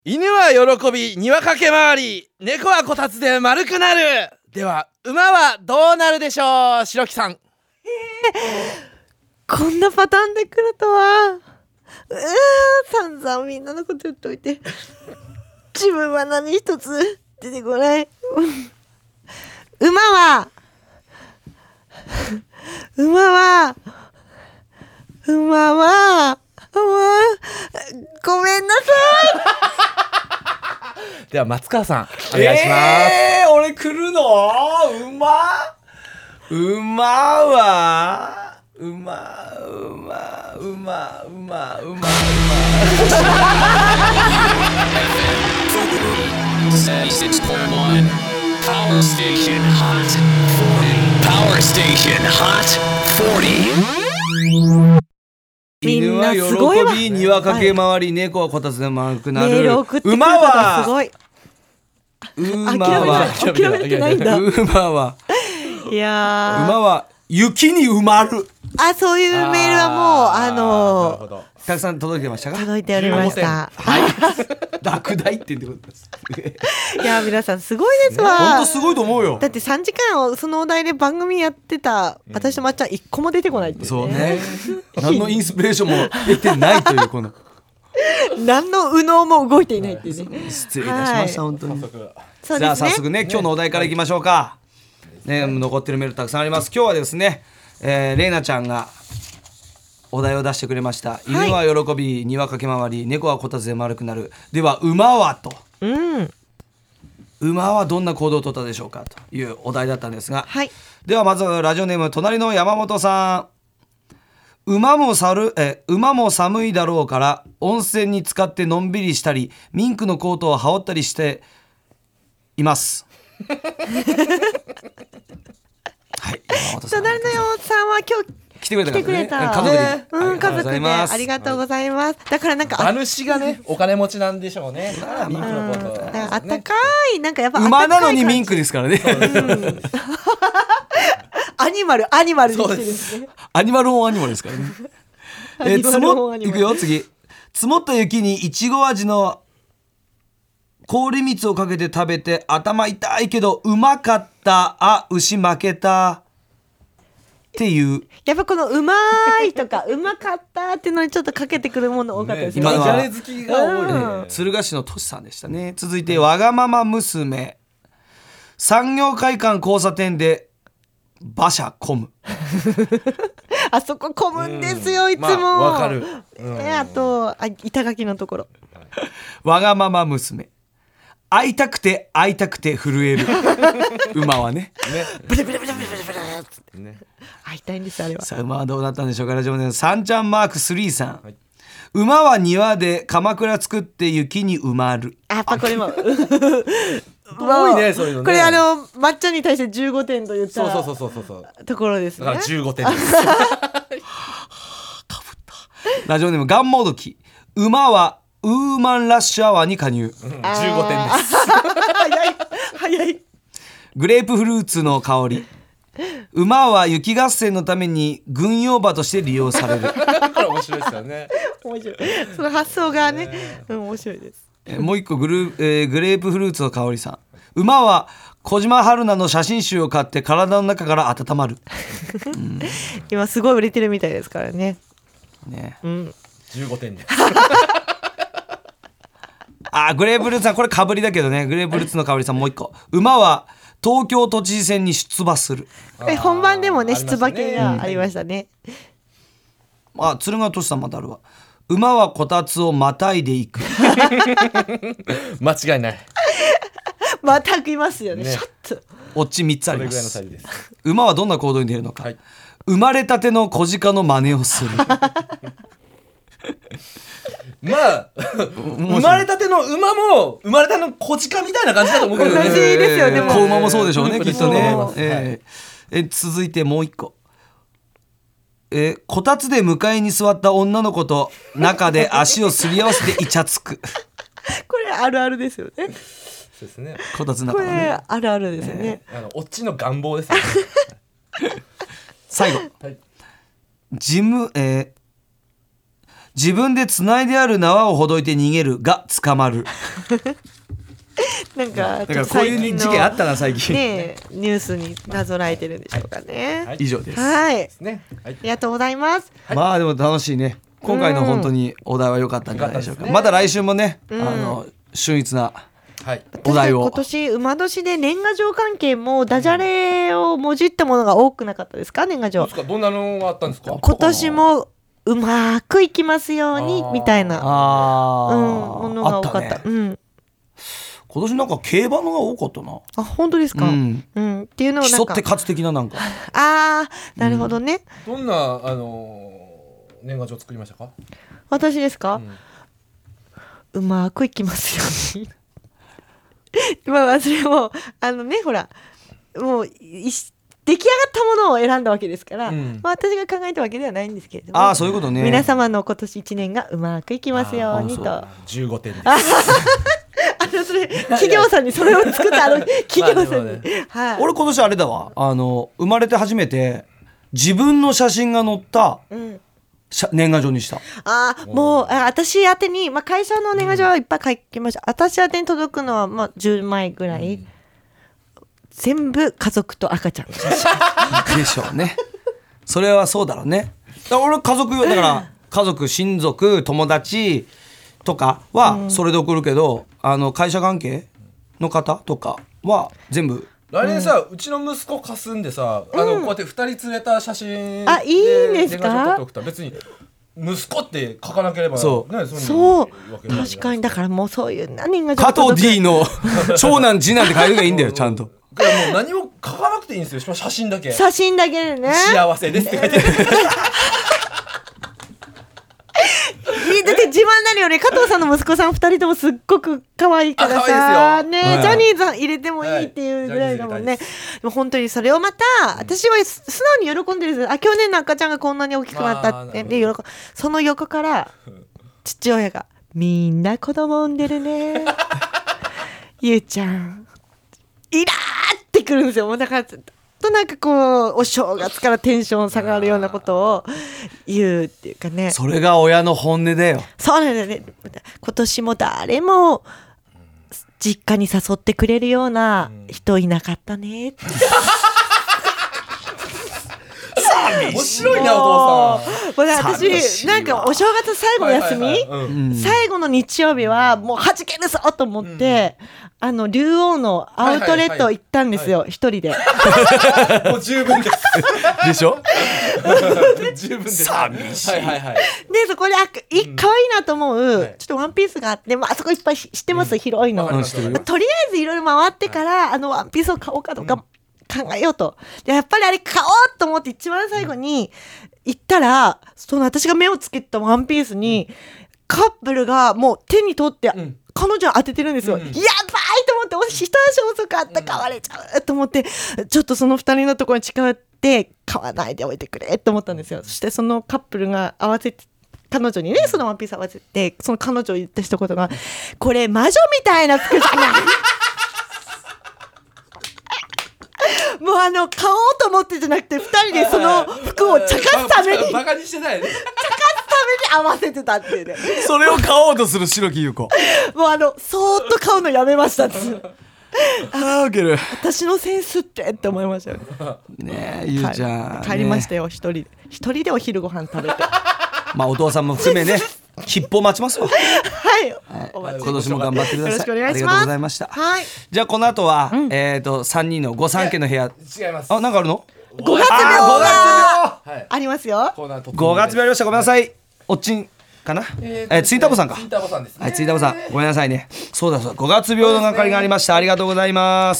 犬は喜び庭駆け回り、猫はこたつで丸くなる。では馬はどうなるでしょう、白木さん。 こんなパターンで来るとは。散々みんなのこと言っといて自分は何一つ出てこない馬はごめんなさでは松川さんお願いします。 俺来るの？馬は Power Station Hot 40. Power Station Hot 40. 犬は喜び庭駆け回り、猫はこたつで丸くなる。 メール送ってくれ馬たらすごはい諦めてないんだ。 馬は雪に埋まる。 そういうメールはもうたくさん届いてましたか？ 届いておりました。 落第って言ってことです。 いや皆さんすごいですわ。 本当すごいと思うよ。 だって3時間をそのお題で番組やってた私とまっちゃん一個も出てこないっていうね。 そうね。何のインスピレーションも得てないというこの何の右脳も動いていないっていうね。 失礼いたしました、本当に。 そうですね。 じゃあ早速ね、今日のお題からいきましょうか。ね、残ってるメールたくさんあります。今日はですね、レイナちゃんがお題を出してくれました。犬は喜び庭駆け回り、猫はこたつで丸くなる。では馬はと、馬はどんな行動を取ったでしょうかというお題だったんですが、ではまずラジオネーム隣の山本さん。馬も寒いだろうから温泉に浸かってのんびりしたりミンクのコートを羽織ったりしていますはい、山本さん。 隣の山本さんは今日来てくれたからね。 家族で、 家族でありがとうございます。だからなんか馬主がねお金持ちなんでしょうね。ミンクのコート、 あったかい、なんかやっぱ馬なのにミンクですからね。 アニマルでしてるんですね。 アニマルオンアニマルですからね。いくよ次。積もった雪にいちご味の氷蜜をかけて食べて頭痛いけどうまかった。牛負けたっていう。 やっぱこのうまいとかうまかったっていうのにちょっとかけてくるもの多かったですね。 今のはジャレ好きが多いね。 敦賀市のとしさんでしたね。続いてわがまま娘。産業会館交差点で馬車混む。 あそこ混むんですよ、いつも。 わかる。 あと板垣のところ。 わがまま娘。会いたくて震える。馬はね。 ブレブレブレブレブレブレってね。会いたいんですあれは。 さあ馬はどうなったんでしょうか。ラジオネームサンちゃんマーク3さん、馬は庭で鎌倉作って雪に埋まる。 やっぱこれも多いねそういうのね。 これ抹茶に対して15点と言ったそうところですね。 だから15点ですラジオネームガンモドキ。馬はウーマンラッシュアワーに加入。 15点です。 早い。 グレープフルーツの香り。馬は雪合戦のために軍用馬として利用される。 面白いですよね。 面白い。その発想がね、面白いです。 もう一個グレープフルーツの香りさん。馬は小島春菜の写真集を買って体の中から温まる。 今すごい売れてるみたいですからね。 15点です。 グレープフルーツさんこれかぶりだけどね。グレープフルーツの香りさんもう一個。馬は東京都知事選に出馬する。 本番でもね出馬権がありましたね。 鶴ヶ俊さんまたあるわ。馬はこたつをまたいでいく。 間違いない。 また食いますよね。シャッとオチ3つありまそれぐらいのす。 サイズです。 馬はどんな行動に出るのか、生まれたての小鹿の真似をする。 まあ生まれたての馬も生まれたの小鹿みたいな感じだと思うけどね。 同じですよね。 子馬もそうでしょうねきっとね。 はい、 続いてもう一個。こたつで向かいに座った女の子と中で足をすり合わせてイチャつく。 これあるあるですよね。 そうですね。 こたつの中これあるあるですよね。 オチの願望ですよね。 最後、 自分で繋いである縄をほどいて逃げるが捕まる。 なんかだからこういう事件あったな最近。 ねニュースになぞらえてるんでしょうかね。 以上です。 はい。 ね、はい、 ありがとうございます。 まあでも楽しいね。今回の本当にお題は良かったんじゃないでしょうか。また来週もね、秀逸なお題を。 今年馬年で年賀状関係もダジャレをもじったものが多くなかったですか？年賀状。 どんなのがあったんですか？ 今年もうまくいきますようにみたいなものが多かった。 今年なんか競馬のが多かったな。 あ、本当ですか？っていうのをなんか競って勝つ的ななんか。 なるほどね。 どんな年賀状作りましたか？ 私ですか？うまくいきますように。まあそれもほらもう出来上がったものを選んだわけですから、私が考えたわけではないんですけれども。 そういうことね。 皆様の今年1年がうまくいきますようにと。 15点です。 それ企業さんにそれを作った企業さんに、 俺今年あれだわ、生まれて初めて自分の写真が載った、年賀状にした。 もう私宛てに、会社の年賀状はいっぱい書きました。私宛てに届くのは10枚ぐらい、全部家族と赤ちゃんの写真でしょうね。それはそうだろうね。俺家族だから家族親族友達とかはそれで送るけど、会社関係の方とかは全部。 来年さ、うちの息子貸すんでさ、こうやって2人連れた写真でいいんですか？ 年賀状撮って送ったら別に息子って書かなければそう、確かに。だからもうそういう年賀状加藤 D の長男次男って書いてがいいんだよちゃんと。 もう何も書かなくていいんですよ。写真だけでね、 幸せですって書いてる。 だって自慢になるよね。加藤さんの息子さん2人ともすっごく可愛いからさね、ジャニーズ入れてもいいっていうぐらいだもんね。でも本当にそれをまた私は素直に喜んでるんです。去年の赤ちゃんがこんなに大きくなったってでその横から父親がみんな子供産んでるねゆうちゃんイラーってくるんですよ。もうだからなんかこうお正月からテンション下がるようなことを言うっていうかね。 それが親の本音だよ。 そうなんだよね。今年も誰も実家に誘ってくれるような人いなかったねって。 面白いなお父さん。 私なんかお正月最後休み、最後の日曜日はもう弾けるぞと思って、竜王のアウトレット行ったんですよ、一人で。 もう十分です。 でしょ？ 十分です。 寂しい。 でそこで可愛いなと思うちょっとワンピースがあって、あそこいっぱい知ってます、広いの。とりあえずいろいろ回ってからワンピースを買おうかとか考えようと。でやっぱりあれ買おうと思って一番最後に行ったら、その私が目をつけたワンピースにカップルがもう手に取って、彼女を当ててるんですよ。やばいと思って、一足遅かった、買われちゃうと思って、ちょっとその2人のところに近寄って買わないでおいてくれと思ったんですよ。そしてそのカップルが合わせて彼女にね、そのワンピース合わせて、その彼女を言った一言が、これ魔女みたいな服じゃないもう買おうと思ってじゃなくて、2人でその服を茶化すためにバカにしてないね。 茶化すために合わせてたっていうね。 それを買おうとする白木優子。 もうそーっと買うのやめましたって。 ウケる。 私のセンスって思いましたよね。 ねえ、ゆうちゃん。 帰りましたよ、一人でお昼ご飯食べて。 まあお父さんも含めね、切符を待ちますわ。 はい、 今年も頑張ってください。 よろしくお願いします。 ありがとうございました。 はい。 じゃあこの後は3人の御三家の部屋。 違います。 なんかあるの ？5月病がありますよ。 5月病ありました。ごめんなさい。おっちんかな。ツインタボさんか。 ツインタボさんですね。 はい、ツインタボさん、ごめんなさいね。そうだ5月病の係がありました。ありがとうございます。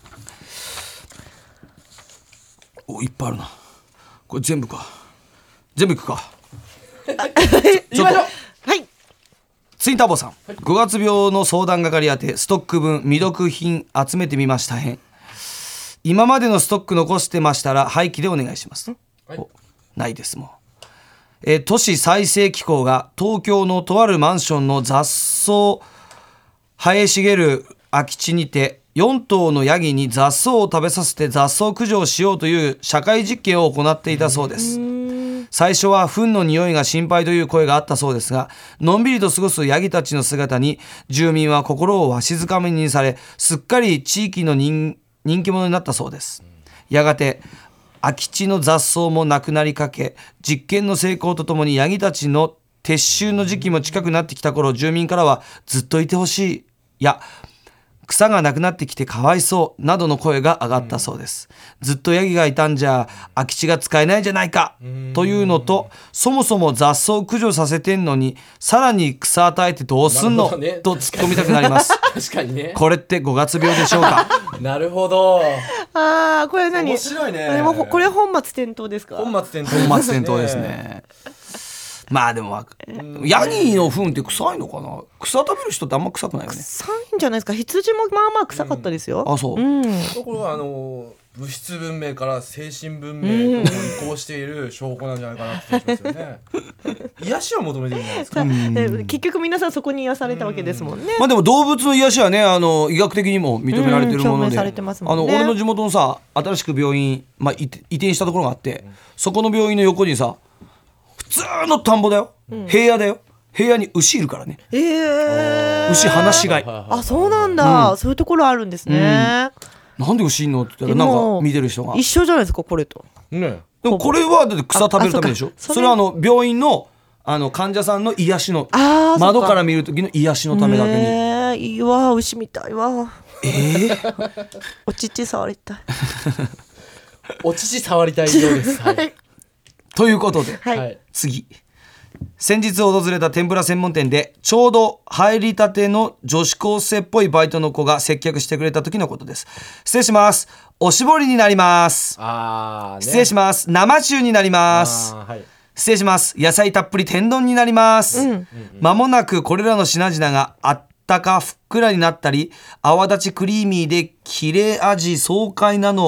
お、いっぱいあるな。これ全部か。全部いくか。ちょっと。 はい。 ツインタボさん、5月病の相談係宛てストック分未読品集めてみました。今までのストック残してましたら廃棄でお願いします。ないですもん。都市再生機構が東京のとあるマンションの雑草生え茂る空き地にて4頭のヤギに雑草を食べさせて雑草駆除をしようという社会実験を行っていたそうです。 最初は糞の匂いが心配という声があったそうですが、のんびりと過ごすヤギたちの姿に住民は心をわしづかみにされ、すっかり地域の人気者になったそうです。やがて空き地の雑草もなくなりかけ、実験の成功とともにヤギたちの撤収の時期も近くなってきた頃、住民からはずっといてほしいや草がなくなってきてかわいそうなどの声が上がったそうです。ずっとヤギがいたんじゃ空き地が使えないんじゃないかというのと、そもそも雑草駆除させてんのにさらに草与えてどうすんの、 ね、 と突っ込みたくなります確かにね。 これって5月病でしょうかなるほど。 これ何？ 面白いね。 でもこれ本末転倒ですか？ 本末転倒。 本末転倒ですね。まあでもヤギの糞って臭いのかな。草食べる人ってあんま臭くないよね。 臭いんじゃないですか。羊もまあまあ臭かったですよ。 あ、そう。 これは物質文明から精神文明と移行している証拠なんじゃないかなって気がしますよね。癒しを求めてるんじゃないですか。 結局皆さんそこに癒されたわけですもんね。 まあでも動物の癒しはね、医学的にも認められているもので、 証明されてますもんね。 俺の地元のさ、新しく病院、移転したところがあって、そこの病院の横にさ、普通の田んぼだよ、平野だよ。平野に牛いるからね。牛放し飼い。 あ、そうなんだ、そういうところあるんですね。 なんで牛いんのって言ったら、なんか見てる人が一緒じゃないですかこれと。 ね。でもこれはだって草食べるためでしょ。それは病院の患者さんの癒しの、窓から見る時の癒しのためだけに。 いいわ、牛みたいわ。お乳触りたい。 お乳触りたいようです。はい。 ということで、次。先日訪れた天ぷら専門店でちょうど入りたての女子高生っぽいバイトの子が接客してくれた時のことです。失礼します。おしぼりになります。失礼します。生中になります。失礼します。野菜たっぷり天丼になります。間もなくこれらの品々があったかふっくらになったり、泡立ちクリーミーで切れ味爽快な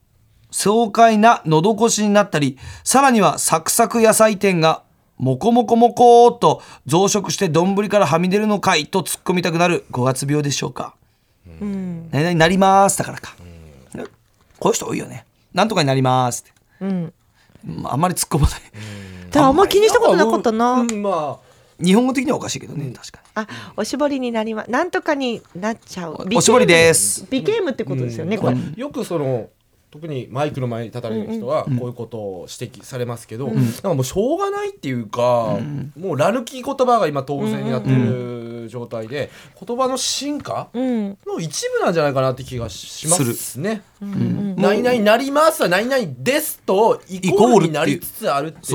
喉越しになったり、さらにはサクサク野菜店がもこもこもこーっと増殖して丼からはみ出るのかいと突っ込みたくなる5月病でしょうか。何々になりますだからか。こういう人多いよね。なんとかになりますって、あんまり突っ込まない。 あんま気にしたことなかったな。 日本語的にはおかしいけどね、確かに。 おしぼりになります。なんとかになっちゃう。 おしぼりです。 ビケームってことですよね。これよく特にマイクの前に立たれる人はこういうことを指摘されますけど、なんかもうしょうがないっていうか、もうら抜き言葉が今当然になってる状態で、言葉の進化の一部なんじゃないかなって気がしますね。何々なりますは何々ですとイコールになりつつあるっていう、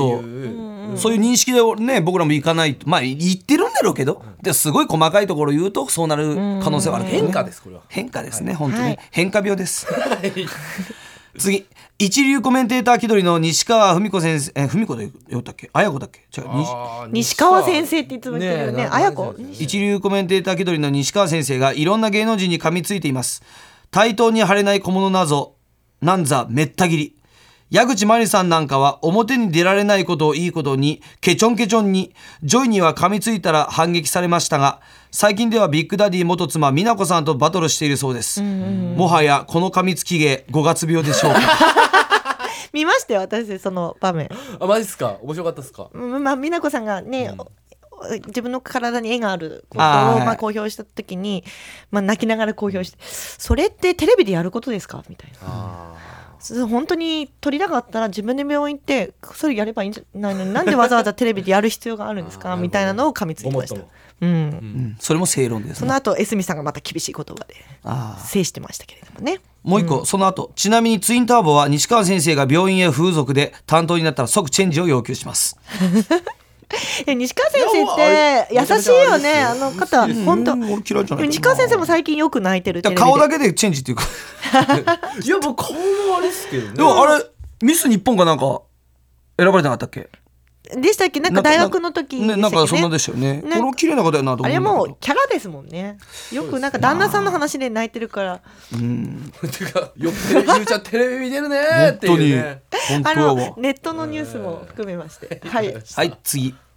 そういう認識でね、僕らもいかないと、言ってるんだろうけど、ですごい細かいところを言うとそうなる可能性はあるけどね。 変化です、これは変化ですね、本当に変化病です。次、一流コメンテーター気取りの西川文子先生、文子で言ったっけ、綾子だっけ、違う、 西川先生っていつも言ってるよね。綾子。 一流コメンテーター気取りの西川先生がいろんな芸能人に噛みついています。対等に貼れない小物なんざめった切り。矢口真理さんなんかは表に出られないことをいいことにケチョンケチョンに、ジョイには噛みついたら反撃されましたが、最近ではビッグダディ元妻美奈子さんとバトルしているそうです。もはやこの噛みつき芸5月病でしょうか。 見ましたよ私、その場面。 マジっすか。面白かったっすか。 美奈子さんがね、自分の体に絵があることを公表した時に、泣きながら公表して、それってテレビでやることですかみたいな。本当に取りたかったら自分で病院行ってそれやればいいんじゃないのに、なんでわざわざテレビでやる必要があるんですかみたいなのを噛みついてました。 それも正論ですね。 その後江角さんがまた厳しい言葉で制してましたけれどもね。 もう一個、その後、ちなみにツインターボは西川先生が病院へ風俗で担当になったら即チェンジを要求します。 西川先生って優しいよね。あの方本当。西川先生も最近よく泣いてる。 顔だけでチェンジっていうか。 いや、もう顔もあれですけどね。 でもあれミス日本かなんか選ばれてなかったっけ。 でしたっけ。なんか大学の時ね、なんかそんなでしたよね。この綺麗な方やなと思う。 あれもうキャラですもんね。よくなんか旦那さんの話で泣いてるから。 てかよくゆうちゃんテレビ見てるねっていうね。 本当やわ。 ネットのニュースも含めまして。はい。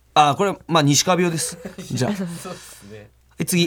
はい、次。これ西川病です。じゃあ。 そうですね。 次。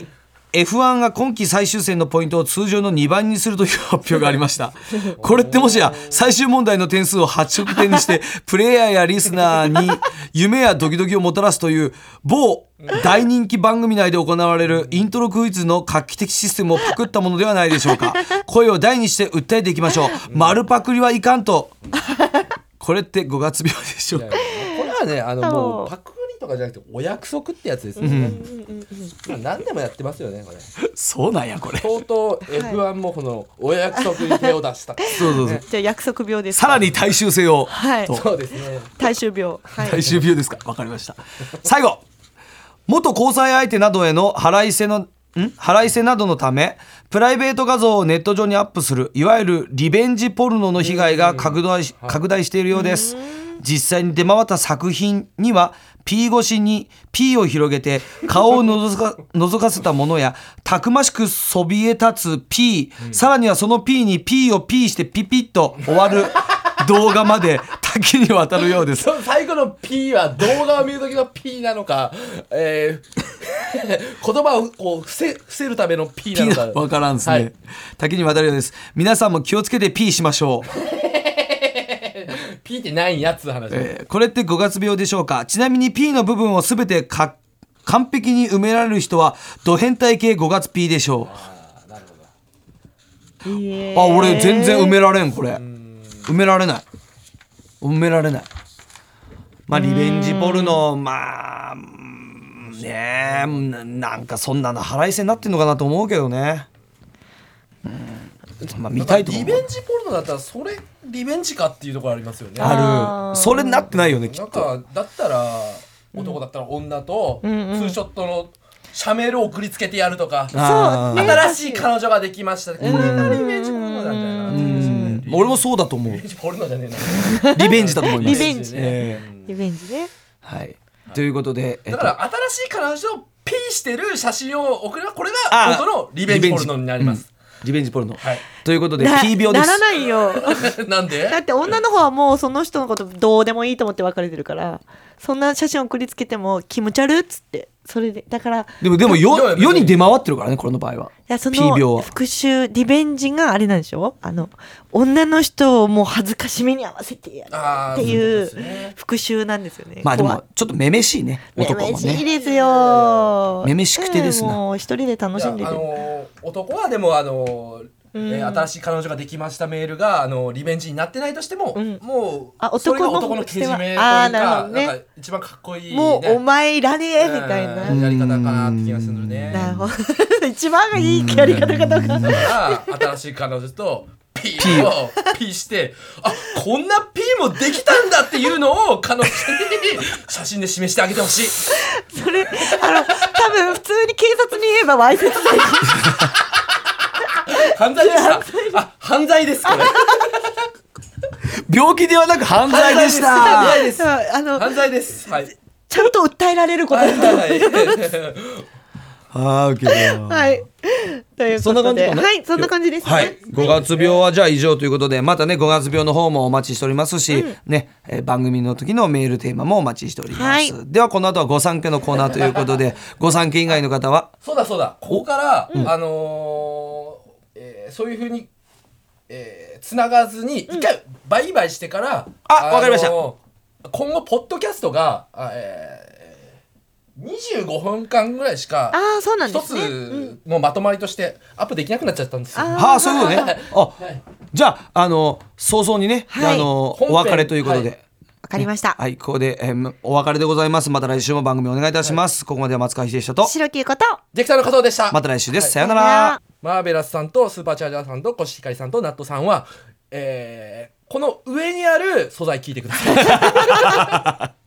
F1 が今季最終戦のポイントを通常の2倍にするという発表がありました。これってもしや最終問題の点数を8色点にしてプレイヤーやリスナーに夢やドキドキをもたらすという某大人気番組内で行われるイントロクイズの画期的システムをパクったものではないでしょうか。声を大にして訴えていきましょう。丸パクリはいかんと。これって5月病でしょうか。 これはねもうパクリとかじゃなくてお約束ってやつですね。まあ何でもやってますよねこれ。 そうなんやこれ。 とうとう F1 もこのお約束に手を出した。 そうそうそう。 じゃあ約束病です。 さらに大衆性を。 はい。 そうですね。 大衆病。はい。 大衆病ですか。わかりました。最後。元交際相手などへの払いせなどのためプライベート画像をネット上にアップするいわゆるリベンジポルノの被害が拡大しているようです。実際に出回った作品には P 越しに P を広げて顔を覗かせたものやたくましくそびえ立つ P、さらにはその P に P を P してピピッと終わる動画まで多岐にわたるようです。 最後の P は動画を見る時の P なのか、言葉をこう伏せるための P なのかわからんですね、はい、多岐にわたるようです。皆さんも気をつけて P しましょう。 P ってないんやつ話、 これって5月病でしょうか。ちなみに P の部分を全て完璧に埋められる人はド変態系5月 P でしょう。 なるほど。俺全然埋められんこれ。埋められない。まあリベンジポルノまあねえなんかそんなの腹いせになってんのかなと思うけどね。まあ見たいと思う。 リベンジポルノだったらそれリベンジかっていうところありますよね。 ある。それになってないよねきっと。 なんかだったら男だったら女とツーショットのシャメルを送りつけてやるとか、新しい彼女ができました。これがリベンジポルノなんだよな。 俺もそうだと思う。 リベンジポルノじゃねえな。 リベンジだと思います。 リベンジね。 はい。ということで、 だから新しい彼女を P してる写真を送ればこれが本当のリベンジポルノになります。 リベンジポルノ、 はい、 ということで P 病です。 ならないよ。 なんで？ だって女の方はもうその人のことどうでもいいと思って別れてるから、そんな写真を送りつけても気持ち悪っつって、それでだからでも世に出回ってるからねこれの場合は。 いやその P 病は復讐リベンジがあれなんでしょ。女の人をもう恥ずかしめに合わせてやるっていう復讐なんですよね。 まあでもちょっとめめしいね男もね。めめしいですよ。 めめしくてですね。 もう一人で楽しんでる。 男はでも新しい彼女ができましたメールがリベンジになってないとしても、もうそれが男のけじめというか、なんか一番かっこいい、ね、 もうお前いらねえみたいなやり方かなって気がするね。 なるほど。一番いいやり方かどうか。 新しい彼女とP を P してこんな P もできたんだっていうのを彼女に写真で示してあげてほしい。 それ多分普通に警察に言えばわいせつ罪。 犯罪でした。犯罪ですこれ。 病気ではなく犯罪でした。 犯罪です。はい。 ちゃんと訴えられることです。 はい。 ということで、 そんな感じかな。 はい、そんな感じですね。 はい。5月病はじゃあ以上ということで、またね5月病の方もお待ちしておりますし、ね、番組の時のメールテーマもお待ちしております。ではこの後はご参加のコーナーということで、ご参加以外の方はそうだここからそういう風につながずに一回売買してから、 わかりました。 今後ポッドキャストが25分間ぐらいしか一つのまとまりとしてアップできなくなっちゃったんですよ。 そういうことね。じゃあ早々にね、お別れということで。 わかりました。 はい、ここで、お別れでございます。また来週も番組お願いいたします。ここまでは松川秀人と白木ことディレクターの加藤でした。 また来週です。さよなら。 マーベラスさんとスーパーチャージャーさんとコシヒカリさんとナットさんは、この上にある素材聞いてください。